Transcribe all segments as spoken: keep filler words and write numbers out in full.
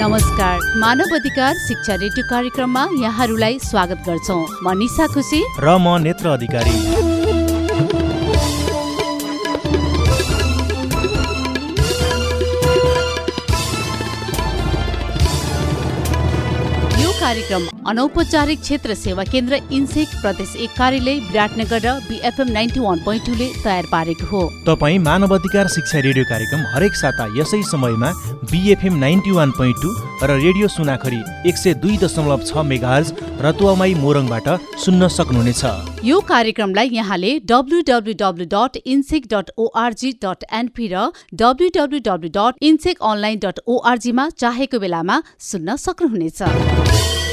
नमस्कार, मानव अधिकार शिक्षा रेडियो कार्यक्रममा यहाँहरूलाई स्वागत गर्छौं। म निशा खुसी र म नेत्र अधिकारी। कार्यक्रम अनौपचारिक क्षेत्र सेवा केन्द्र इन्सेक प्रदेश एक कार्यालय विराटनगर र BFM ninety one point two ले तयार पारेको हो। तपाईँ मानव अधिकार शिक्षा रेडियो कार्यक्रम हरेक साता यसै समयमा BFM ninety one point two र रेडियो सुनाखरी एक सय दुई दशमलव छ मेगाहर्ज रतुवामाई मोरङबाट सुन्न सक्नुहुनेछ। यो कार्यक्रमलाई यहाँले W W W dot INSEC dot ORG dot NP र W W W dot INSEC online dot ORG मा चाहेको बेलामा सुन्न सक्नुहुनेछ।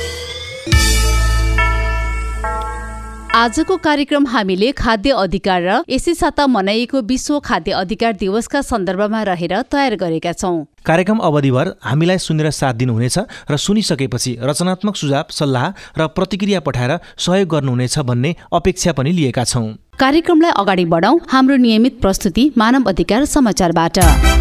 आजको कार्यक्रम हामीले खाद्य अधिकार र यसै साता मनाइएको विश्व खाद्य अधिकार दिवसका सन्दर्भमा रहेर तयार गरेका छौं। कार्यक्रम अवधिभर हामीलाई सुनेर साथ दिनुहुनेछ र सुनिसकेपछि रचनात्मक सुझाव, सल्लाह र प्रतिक्रिया पठाएर सहयोग गर्नुहुनेछ भन्ने अपेक्षा पनि लिएका छौं। कार्यक्रमलाई अगाडि बढाउँ हाम्रो नियमित प्रस्तुति मानव अधिकार समाचारबाट।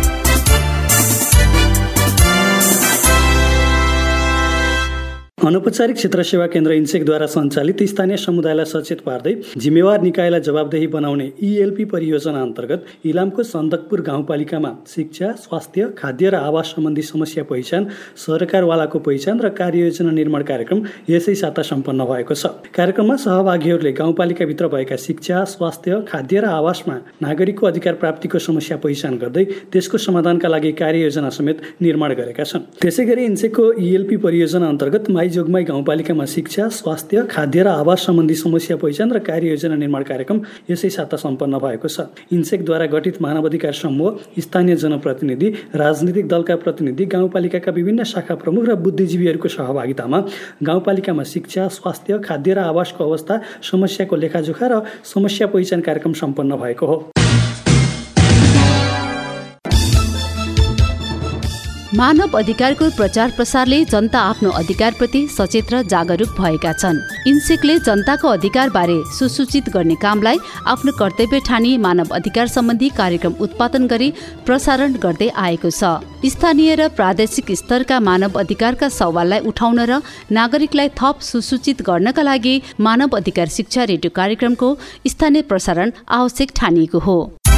अनौपचारिक क्षेत्र सेवा केन्द्र इन्सेकद्वारा सञ्चालित स्थानीय समुदायलाई सचेत पार्दै जिम्मेवार निकायलाई जवाबदेही बनाउने इएलपी परियोजना अन्तर्गत इलामको सन्दकपुर गाउँपालिकामा शिक्षा, स्वास्थ्य, खाद्य र आवास सम्बन्धी समस्या पहिचान, सरकारवालाको पहिचान र कार्ययोजना निर्माण कार्यक्रम यसै साता सम्पन्न भएको छ। कार्यक्रममा सहभागीहरूले गाउँपालिकाभित्र भएका शिक्षा, स्वास्थ्य, खाद्य र आवासमा नागरिकको अधिकार प्राप्तिको समस्या पहिचान गर्दै त्यसको समाधानका लागि कार्ययोजना समेत निर्माण गरेका छन्। त्यसैगरी इन्सेकको इएलपी परियोजना अन्तर्गत जोगमाई गाउँपालिकामा शिक्षा, स्वास्थ्य, खाद्य र आवास सम्बन्धी समस्या पहिचान र कार्ययोजना निर्माण कार्यक्रम यसै साता सम्पन्न भएको छ। इन्सेकद्वारा गठित मानवाधिकार समूह, स्थानीय जनप्रतिनिधि, राजनीतिक दलका प्रतिनिधि, गाउँपालिकाका विभिन्न शाखा प्रमुख र बुद्धिजीवीहरूको सहभागितामा गाउँपालिकामा शिक्षा, स्वास्थ्य, खाद्य र आवासको अवस्था, समस्याको लेखाजोखा र समस्या पहिचान कार्यक्रम सम्पन्न भएको हो। मानव अधिकारको प्रचार प्रसारले जनता आफ्नो अधिकारप्रति सचेत र जागरुक भएका छन्। इन्सेकले जनताको अधिकारबारे सुसूचित गर्ने कामलाई आफ्नो कर्तव्य ठानी मानव अधिकार सम्बन्धी कार्यक्रम उत्पादन गरी प्रसारण गर्दै आएको छ। स्थानीय र प्रादेशिक स्तरका मानव अधिकारका सवाललाई उठाउन र नागरिकलाई थप सुसूचित गर्नका लागि मानव अधिकार शिक्षा रेडियो कार्यक्रमको स्थानीय प्रसारण आवश्यक ठानिएको हो।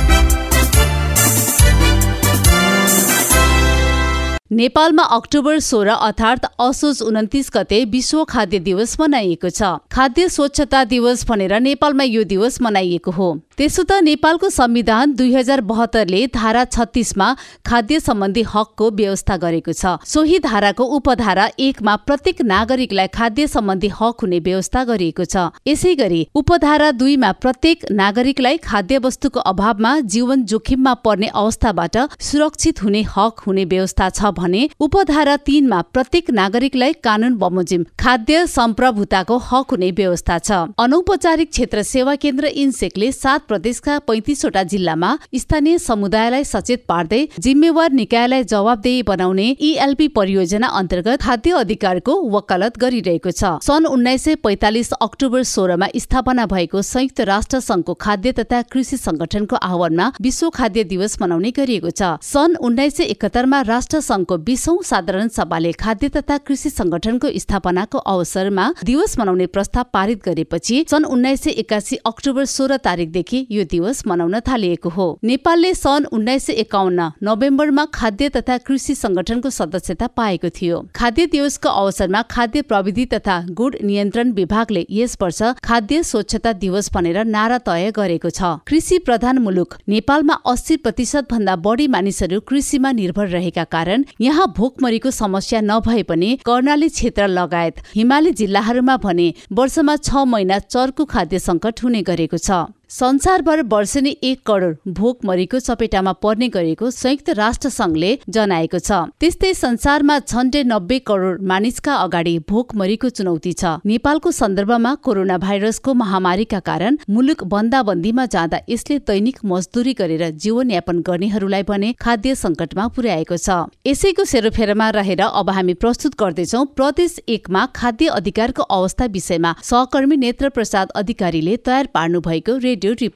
नेपालमा अक्टोबर सोह्र अर्थात् असोज उन्तिस गते विश्व खाद्य दिवस मनाइएको छ। खाद्य स्वच्छता दिवस भनेर नेपालमा यो दिवस मनाइएको हो। त्यसो त नेपालको संविधान दुई हजार बहत्तरले धारा छत्तीसमा खाद्य सम्बन्धी हकको व्यवस्था गरेको छ। सोही धाराको उपधारा एकमा प्रत्येक नागरिकलाई खाद्य सम्बन्धी हक हुने व्यवस्था गरिएको छ। यसै गरी उपधारा दुईमा प्रत्येक नागरिकलाई खाद्य वस्तुको अभावमा जीवन जोखिममा पर्ने अवस्थाबाट सुरक्षित हुने हक हुने व्यवस्था छ भने उपधारा तीनमा प्रत्येक नागरिकलाई कानून बमोजिम खाद्य सम्प्रभुताको हक हुने व्यवस्था छ। अनौपचारिक क्षेत्र सेवा केन्द्र इन्सेकले सात प्रदेशका पैंतिसवटा जिल्लामा स्थानीय समुदायलाई सचेत पार्दै जिम्मेवार निकायलाई जवाबदेही बनाउने इएलपी परियोजना अन्तर्गत खाद्य अधिकारको वकालत गरिरहेको छ। सन् उन्नाइस सय पैंतालिस अक्टोबर सोह्रमा स्थापना भएको संयुक्त राष्ट्र संघको खाद्य तथा कृषि संगठनको आह्वानमा विश्व खाद्य दिवस मनाउने गरिएको छ। सन् उन्नाइस सय एकहत्तरमा राष्ट्र संघको बीसौं साधारण सभाले खाद्य तथा कृषि संगठनको स्थापनाको अवसरमा दिवस मनाउने प्रस्ताव पारित गरेपछि सन् उन्नाइस सय एकासी अक्टोबर सोह्र तारिकदेखि यो दिवस मनाउन थालिएको हो। नेपालले सन् उन्नाइस सय एकाउन्न नोभेम्बरमा खाद्य तथा कृषि संगठनको सदस्यता पाएको थियो। खाद्य दिवसको अवसरमा खाद्य प्रविधि तथा गुण नियन्त्रण विभागले यस वर्ष खाद्य स्वच्छता दिवस भनेर नारा तय गरेको छ। कृषि प्रधान मुलुक नेपालमा अस्सी प्रतिशत भन्दा बढी मानिसहरू कृषिमा निर्भर रहेका कारण यहाँ भोकमरीको समस्या नभए पनि कर्णाली क्षेत्र लगायत हिमाली जिल्लाहरूमा भने वर्षमा छ महिना चर्को खाद्य संकट हुने गरेको छ। संसारभर वर्षेनी एक करोड भोकमरीको चपेटामा पर्ने गरेको संयुक्त राष्ट्र संघले जनाएको छ। त्यस्तै संसारमा झन्डै नब्बे करोड मानिसका अगाडि भोकमरीको चुनौती छ। नेपालको सन्दर्भमा कोरोना भाइरसको महामारीका कारण मुलुक बन्दाबन्दीमा जाँदा यसले दैनिक मजदुरी गरेर जीवनयापन गर्नेहरूलाई भने खाद्य संकटमा पुर्याएको छ। यसैको सेरोफेरोमा रहेर अब हामी प्रस्तुत गर्दैछौँ प्रदेश एकमा खाद्य अधिकारको अवस्था विषयमा सहकर्मी नेत्र प्रसाद अधिकारीले तयार पार्नु भएको रेडियो रिपोर्ट।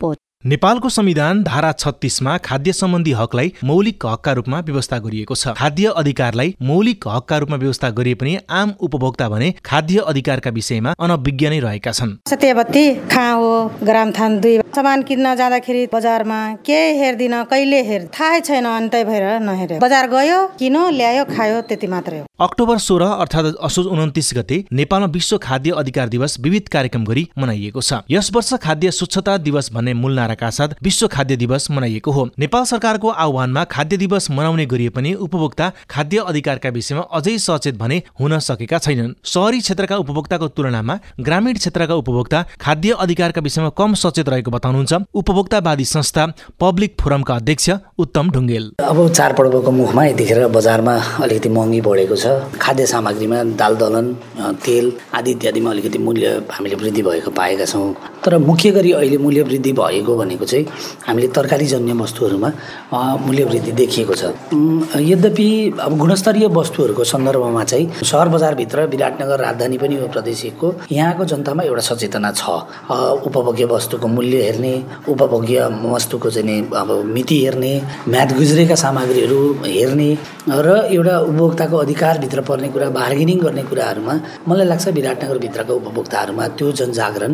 नेपालको संविधान धारा छत्तीसमा खाद्य सम्बन्धी हकलाई मौलिक हकका रूपमा व्यवस्था गरिएको छ। खाद्य अधिकारलाई मौलिक हकका रूपमा व्यवस्था गरिए पनि आम उपभोक्ता भने खाद्य अधिकारका विषयमा अनभिज्ञ नै रहेका छन्। सत्यवती खाओ ग्रामथान दुई सामान किन्न जाँदाखेरि बजारमा के हेर्दिन कहिले हेर थाहै छैन, अन्तै भएर नहेर्यो। बजार गयो किनो ल्यायो खायो त्यति मात्रै हो। अक्टोबर सोह्र अर्थात् असोज उन्तिस गते नेपालमा विश्व खाद्य अधिकार दिवस विविध कार्यक्रम गरी मनाइएको छ। यस वर्ष खाद्य स्वच्छता दिवस भन्ने मूल नाराका साथ विश्व खाद्य दिवस मनाइएको हो। नेपाल सरकारको आह्वानमा खाद्य दिवस मनाउने गरिए पनि उपभोक्ता खाद्य अधिकारका विषयमा अझै सचेत भने हुन सकेका छैनन्। शहरी क्षेत्रका उपभोक्ताको तुलनामा ग्रामीण क्षेत्रका उपभोक्ता खाद्य अधिकारका विषयमा कम सचेत रहेको बताउनुहुन्छ उपभोक्तावादी संस्था पब्लिक फोरमका अध्यक्ष उत्तम ढुङ्गेल। अब चाडपर्वको मुखमा यतिखेर बजारमा अलिकति महँगी बढेको छ। खाद्य सामग्रीमा दाल दलहन तेल आदि इत्यादिमा अलिकति मूल्य हामीले वृद्धि भएको पाएका छौँ। तर मुख्य गरी अहिले मूल्य वृद्धि भएको भनेको चाहिँ हामीले तरकारीजन्य वस्तुहरूमा मूल्य वृद्धि देखिएको छ। यद्यपि अब गुणस्तरीय वस्तुहरूको सन्दर्भमा चाहिँ सहर बजारभित्र विराटनगर राजधानी पनि हो प्रदेश एकको, यहाँको जनतामा एउटा सचेतना छ। उपभोग्य वस्तुको मूल्य हेर्ने, उपभोग्य वस्तुको चाहिँ अब मिति हेर्ने, म्याद गुज्रेका सामग्रीहरू हेर्ने र एउटा उपभोक्ताको अधिकारभित्र पर्ने कुरा बार्गेनिङ गर्ने कुराहरूमा मलाई लाग्छ विराटनगरभित्रका उपभोक्ताहरूमा त्यो जनजागरण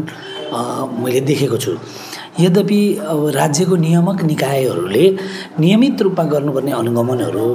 मैले देखेको छु। यद्यपि अब राज्यको नियामक निकायहरूले नियमित रूपमा गर्नुपर्ने अनुगमनहरू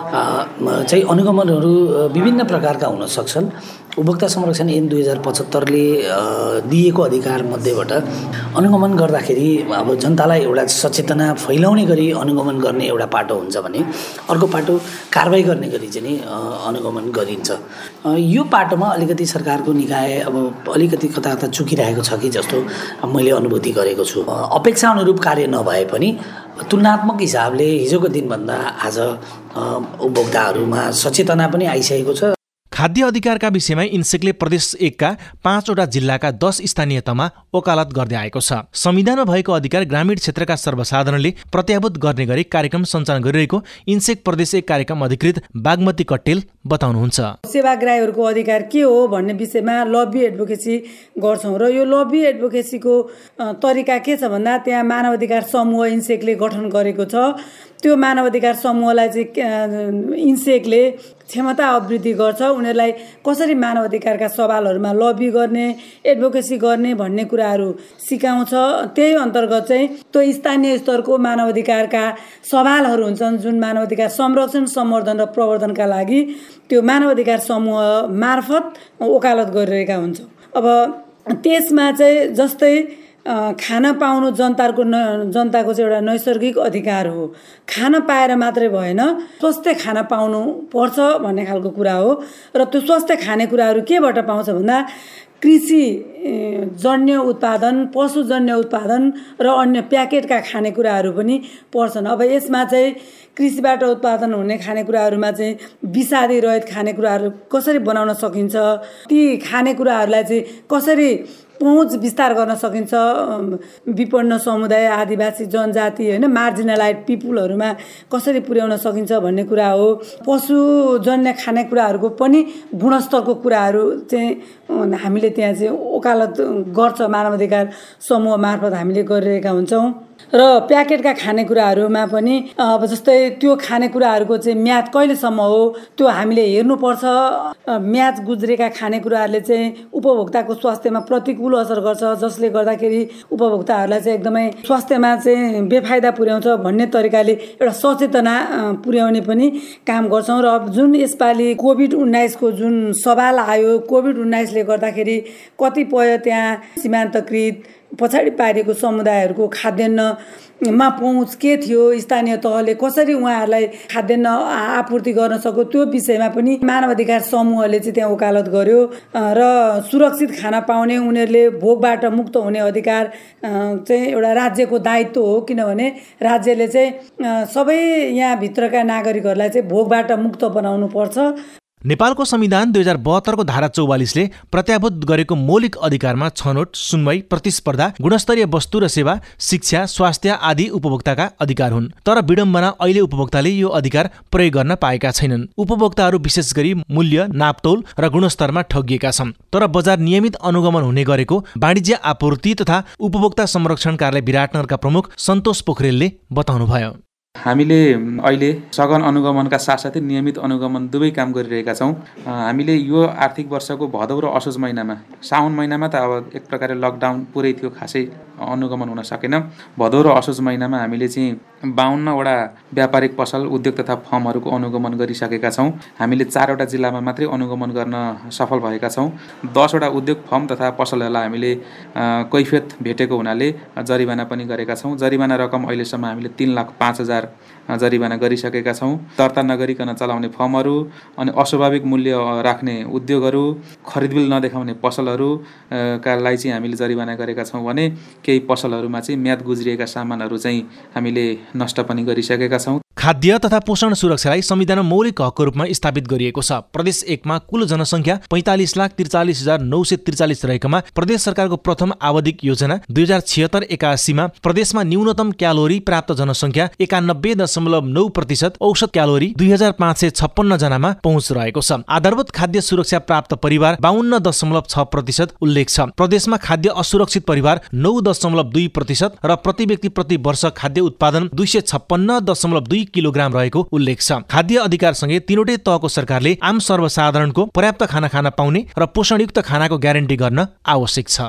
चाहिँ अनुगमनहरू विभिन्न प्रकारका हुन सक्छन्। उपभोक्ता संरक्षण ऐन दुई हजार पचहत्तरले दिएको अधिकार मध्येबाट अनुगमन गर्दाखेरि अब जनतालाई एउटा सचेतना फैलाउने गरी अनुगमन गर्ने एउटा पाटो हुन्छ भने अर्को पाटो कारबाही गर्ने गरी चाहिँ अनुगमन गरिन्छ। यो पाटोमा अलिकति सरकारको निकाय अब अलिकति कता कता चुकिरहेको छ कि जस्तो मैले अनुभूति गरेको छु। अपेक्षा अनुरूप कार्य नभए पनि तुलनात्मक हिसाबले हिजोको दिनभन्दा आज उपभोक्ताहरूमा सचेतना पनि आइसकेको छ। खाद्य अधिकारका विषयमा इन्सेकले प्रदेश एकका पाँचवटा जिल्लाका दस स्थानीय तहमा वकालत गर्दै आएको छ। संविधानमा भएको अधिकार ग्रामीण क्षेत्रका सर्वसाधारणले प्रत्याभूत गर्ने गरी कार्यक्रम सञ्चालन गरिरहेको इन्सेक प्रदेश एक कार्यक्रम अधिकृत बागमती कट्टेल बताउनुहुन्छ। सेवाग्राहीहरूको अधिकार के हो भन्ने विषयमा लबी एडभोकेसी गर्छौँ र यो लबी एडभोकेसीको तरिका के छ भन्दा त्यहाँ मानव अधिकार समूह इन्सेकले गठन गरेको छ। त्यो मानव अधिकार समूहलाई चाहिँ इन्सेकले क्षमता अभिवृद्धि गर्छ। उनीहरूलाई कसरी मानव अधिकारका सवालहरूमा लबी गर्ने, एडभोकेसी गर्ने भन्ने कुराहरू सिकाउँछ। त्यही अन्तर्गत चाहिँ त्यो स्थानीय स्तरको मानव अधिकारका सवालहरू हुन्छन् जुन मानव अधिकार संरक्षण, सम्वर्धन र प्रवर्धनका लागि त्यो मानव अधिकार समूह मार्फत वकालत गरिरहेका हुन्छौँ। अब त्यसमा चाहिँ जस्तै खाना पाउनु जनताको जनताको चाहिँ एउटा नैसर्गिक अधिकार हो। खाना पाएर मात्रै भएन, स्वस्थ खाना पाउनु पर्छ भन्ने खालको कुरा हो। र त्यो स्वस्थ खानेकुराहरू केबाट पाउँछ भन्दा कृषि जन्य उत्पादन, पशुजन्य उत्पादन र अन्य प्याकेटका खानेकुराहरू पनि पर्छन्। अब यसमा चाहिँ कृषिबाट उत्पादन हुने खानेकुराहरूमा चाहिँ विषादी रहित खानेकुराहरू कसरी बनाउन सकिन्छ, ती खानेकुराहरूलाई चाहिँ कसरी पहुँच विस्तार गर्न सकिन्छ, विपन्न समुदाय, आदिवासी जनजाति होइन मार्जिनलाइज पिपुलहरूमा कसरी पुर्याउन सकिन्छ भन्ने कुरा हो। पशुजन्य खानेकुराहरूको पनि गुणस्तरको कुराहरू चाहिँ हामीले त्यहाँ चाहिँ वकालत गर्छ मानव अधिकार समूह मार्फत हामीले गरिरहेका हुन्छौँ। र प्याकेटका खानेकुराहरूमा पनि अब जस्तै त्यो खानेकुराहरूको चाहिँ म्याद कहिलेसम्म हो त्यो हामीले हेर्नुपर्छ। म्याद गुज्रेका खानेकुराहरूले चाहिँ उपभोक्ताको स्वास्थ्यमा प्रतिकूल असर गर्छ, जसले गर्दाखेरि उपभोक्ताहरूलाई चाहिँ एकदमै स्वास्थ्यमा चाहिँ बेफाइदा पुर्याउँछ भन्ने तरिकाले एउटा सचेतना पुर्याउने पनि काम गर्छौँ। र अब जुन यसपालि कोभिड उन्नाइसको जुन सवाल आयो, कोभिड उन्नाइसले गर्दाखेरि कतिपय त्यहाँ सीमान्तकृत पछाडि पारिएको समुदायहरूको खाद्यान्नमा पहुँच के थियो, स्थानीय तहले कसरी उहाँहरूलाई खाद्यान्न आपूर्ति गर्न सक्यो, त्यो विषयमा पनि मानव अधिकार समूहले चाहिँ त्यहाँ वकालत गर्यो। र सुरक्षित खाना पाउने, उनीहरूले भोकबाट मुक्त हुने अधिकार चाहिँ एउटा राज्यको दायित्व हो। किनभने राज्यले चाहिँ सबै यहाँभित्रका नागरिकहरूलाई चाहिँ भोकबाट मुक्त बनाउनु पर्छ। नेपालको संविधान दुई हजार बहत्तरको धारा चौवालिसले प्रत्याभूत गरेको मौलिक अधिकारमा छनौट, सुनवाई, प्रतिस्पर्धा, गुणस्तरीय वस्तु र सेवा, शिक्षा, स्वास्थ्य आदि उपभोक्ताका अधिकार हुन्। तर विडम्बना अहिले उपभोक्ताले यो अधिकार प्रयोग गर्न पाएका छैनन्। उपभोक्ताहरू विशेष गरी मूल्य, नापतोल र गुणस्तरमा ठगिएका छन्। तर बजार नियमित अनुगमन हुने गरेको वाणिज्य आपूर्ति तथा उपभोक्ता संरक्षण कार्यालय विराटनगरका प्रमुख सन्तोष पोखरेलले बताउनुभयो। हामीले अहिले सघन अनुगमनका साथसाथै नियमित अनुगमन दुवै काम गरिरहेका छौँ। हामीले यो आर्थिक वर्षको भदौ र असोज महिनामा, साउन महिनामा त अब एक प्रकारले लकडाउन पुरै थियो, खासै अनुगमन हुन सकेन। भदौ र असोज महिनामा हामीले चाहिँ बाहन्नवटा व्यापारिक पसल, उद्योग तथा फर्महरूको अनुगमन गरिसकेका छौँ। हामीले चारवटा जिल्लामा मात्रै अनुगमन गर्न सफल भएका छौँ। दसवटा उद्योग फर्म तथा पसलहरूलाई हामीले कैफियत भेटेको हुनाले जरिवाना पनि गरेका छौँ। जरिवाना रकम अहिलेसम्म हामीले तीन लाख पाँच हजार जरिवाना गरिसकेका छौँ। दर्ता नगरिकन चलाउने फर्महरू, अनि अस्वाभाविक मूल्य राख्ने उद्योगहरू, खरिदबिल नदेखाउने पसलहरू का लागि चाहिँ हामीले जरिवाना गरेका छौँ भने केही पसलहरूमा चाहिँ म्याद गुज्रिएका सामानहरू चाहिँ हामीले नष्ट पनि गरिसकेका छौँ। खाद्य तथा पोषण सुरक्षालाई संविधानमा मौलिक हकको रूपमा स्थापित गरिएको छ। प्रदेश एकमा कुल जनसङ्ख्या पैँतालिस लाख त्रिचालिस हजार नौ सय त्रिचालिस रहेकोमा प्रदेश सरकारको प्रथम आवधिक योजना दुई हजार छिहत्तर एकासीमा प्रदेशमा न्यूनतम क्यालोरी प्राप्त जनसङ्ख्या एकानब्बे दशमलव नौ प्रतिशत, औसत क्यालोरी दुई हजार पाँच सय छप्पन्न जनामा पहुँच रहेको छ। आधारभूत खाद्य सुरक्षा प्राप्त परिवार बाहन्न दशमलव छ प्रतिशत उल्लेख छ। प्रदेशमा खाद्य असुरक्षित परिवार नौ दशमलव दुई प्रतिशत र प्रति व्यक्ति प्रति वर्ष खाद्य उत्पादन दुई सय छप्पन्न दशमलव दुई किलोग्राम रहेको उल्लेख छ। खाद्य अधिकारसँगै तीनवटै तहको सरकारले आम सर्वसाधारणको पर्याप्त खाना खान पाउने र पोषणयुक्त खानाको ग्यारेन्टी गर्न आवश्यक छ।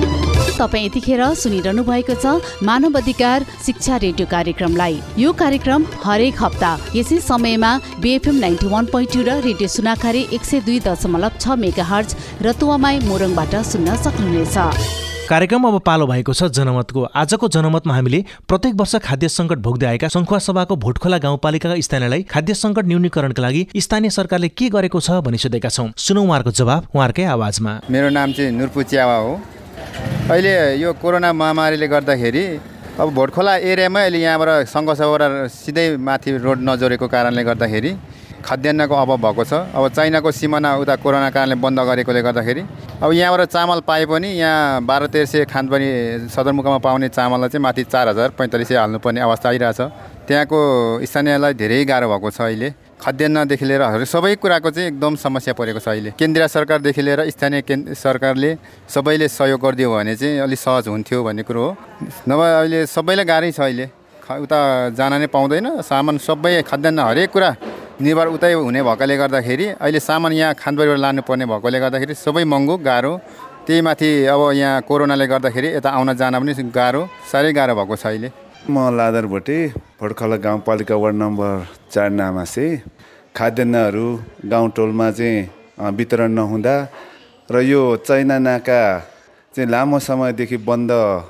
तपाईँ यतिखेर सुनिरहनु भएको छ मानव अधिकार शिक्षा रेडियो कार्यक्रमलाई। यो कार्यक्रम हरेक हप्ता यसै समयमा BFM ninety one point two र रेडियो सुनाखारी एक सय दुई दशमलव छ मेगा हर्ज रतुवामाई मोरङबाट सुन्न सक्नुहुनेछ। कार्यक्रम अब पालो भएको छ जनमतको। आजको जनमतमा हामीले प्रत्येक वर्ष खाद्य सङ्कट भोग्दै आएका सङ्खुवा सभाको भोटखोला गाउँपालिकाका स्थानीयलाई खाद्य सङ्कट न्यूनीकरणका लागि स्थानीय सरकारले के गरेको छ भनी सोधेका छौँ। सुनौँ उहाँहरूको जवाब उहाँहरूकै आवाजमा। मेरो नाम चाहिँ नुर्पु च्यावा हो। अहिले यो कोरोना महामारीले गर्दाखेरि अब भोटखोला एरियामै अहिले यहाँबाट सङ्घसभाबाट सिधै माथि रोड नजोडेको कारणले गर्दाखेरि खाद्यान्नको अभाव भएको छ। अब चाइनाको सिमाना उता कोरोना कारणले बन्द गरेकोले गर्दाखेरि अब यहाँबाट चामल पाए पनि यहाँ बाह्र तेह्र सय खानपनी सदरमुकाममा पाउने चामललाई चाहिँ माथि चार हजार पैँतालिस सय हाल्नुपर्ने अवस्था आइरहेछ। त्यहाँको स्थानीयलाई धेरै गाह्रो भएको छ। अहिले खाद्यान्नदेखि लिएर सबै कुराको चाहिँ एकदम समस्या परेको छ। अहिले केन्द्रीय सरकारदेखि लिएर स्थानीय केन्द्र सरकारले सबैले सहयोग गरिदियो भने चाहिँ अलिक सहज हुन्थ्यो भन्ने कुरो हो। नभए अहिले सबैलाई गाह्रै छ। अहिले उता जान नै पाउँदैन। सामान सबै खाद्यान्न हरेक कुरा निर्भर उतै हुने भएकोले गर्दाखेरि अहिले सामान यहाँ खानबारीबाट लानुपर्ने भएकोले गर्दाखेरि सबै महँगो गाह्रो। त्यही माथि अब यहाँ कोरोनाले गर्दाखेरि यता आउन जान पनि गाह्रो, साह्रै गाह्रो भएको छ अहिले। म लादर भोटे, भोटखोला गाउँपालिका वार्ड नम्बर चार नामासे। खाद्यान्नहरू गाउँटोलमा चाहिँ वितरण नहुँदा र यो चाइना नाका चाहिँ लामो समयदेखि बन्द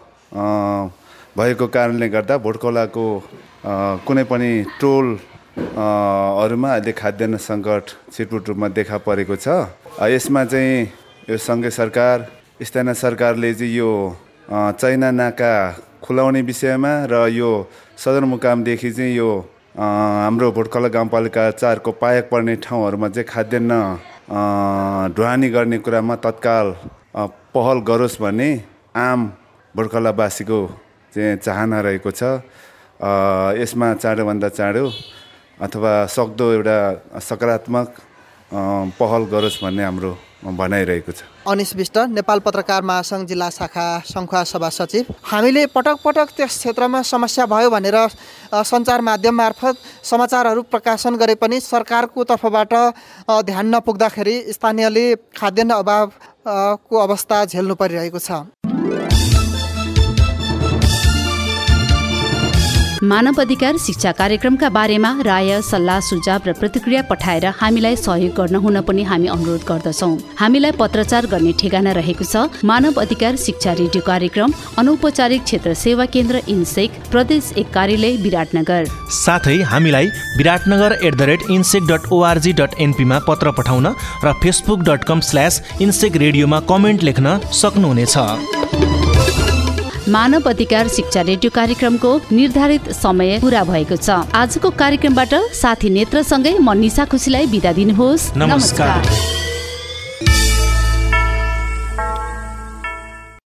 भएको कारणले गर्दा भोटखोलाको कुनै पनि टोल हरूमा अहिले खाद्यान्न सङ्कट छिटपुट रूपमा देखा परेको छ। यसमा चाहिँ यो सङ्घीय सरकार, स्थानीय सरकारले चाहिँ यो चाइना नाका खुलाउने विषयमा र यो सदरमुकामदेखि चाहिँ यो हाम्रो भोटखोला गाउँपालिका चारको पायक पर्ने ठाउँहरूमा चाहिँ खाद्यान्न ढुवानी गर्ने कुरामा तत्काल पहल गरोस् भन्ने आम भोटखोलावासीको चाहिँ चाहना रहेको छ। यसमा चाँडोभन्दा चाँडो अथवा सक्दो एउटा सकारात्मक पहल गरोस् भन्ने हाम्रो भनाइरहेको छ। अनिश विष्ट, नेपाल पत्रकार महासङ्घ जिल्ला शाखा सङ्खुवा सभा सचिव। हामीले पटक पटक त्यस क्षेत्रमा समस्या भयो भनेर सञ्चार माध्यम मार्फत समाचारहरू प्रकाशन गरे पनि सरकारको तर्फबाट ध्यान नपुग्दाखेरि स्थानीयले खाद्यान्न अभावको अवस्था झेल्नु परिरहेको छ। मानव अधिकार शिक्षा कार्यक्रमका बारेमा राय, सल्लाह, सुझाव र प्रतिक्रिया पठाएर हामीलाई सहयोग गर्न हुन पनि हामी अनुरोध गर्दछौँ। हामीलाई पत्रचार गर्ने ठेगाना रहेको छ मानव अधिकार शिक्षा रेडियो कार्यक्रम, अनौपचारिक क्षेत्र सेवा केन्द्र इन्सेक, प्रदेश एक कार्यालय विराटनगर। साथै हामीलाई Biratnagar at the rate INSEC dot ORG dot एनपीमा पत्र पठाउन र Facebook dot com slash INSEC रेडियोमा कमेन्ट लेख्न सक्नुहुनेछ। मानव अधिकार शिक्षा रेडियो कार्यक्रमको निर्धारित समय पूरा भएको छ। आजको कार्यक्रमबाट साथी नेत्रसँगै म निशा खुसीलाई बिदा दिनुहोस्। नमस्कार।